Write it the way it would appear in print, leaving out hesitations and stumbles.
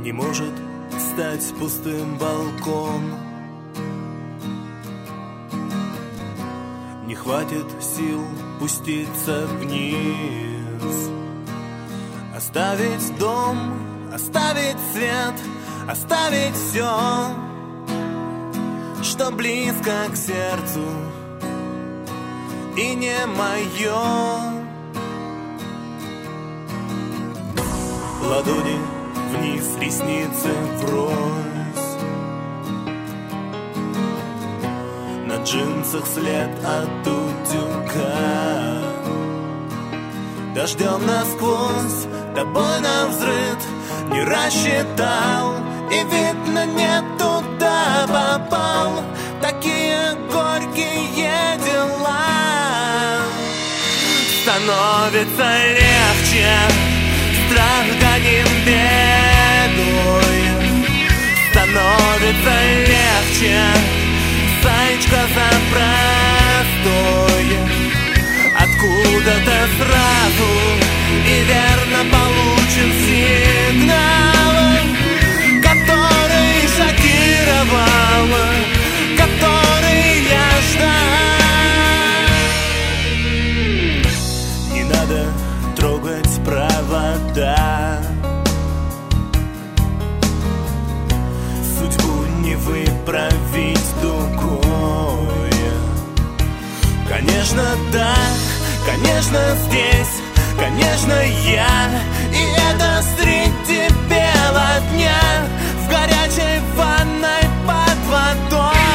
не может стать пустым балкон. Не хватит сил пуститься вниз, оставить дом, оставить свет, оставить все, что близко к сердцу и не мое. Ладони вниз, ресницы врозь, на джинсах след от утюга. Дождем насквозь, тобой навзрыд, не рассчитал, и видно не туда попал. Такие горькие дела. Становится легче, страх гоним бедой. Становится легче, зайчка за простой. Откуда-то сразу и верно получен сигнал, который шокировал, который я ждал. Не надо трогать провода, судьбу не выправить дугой. Конечно, так, конечно, здесь, конечно, я. И это среди бела дня, в горячей ванной под водой.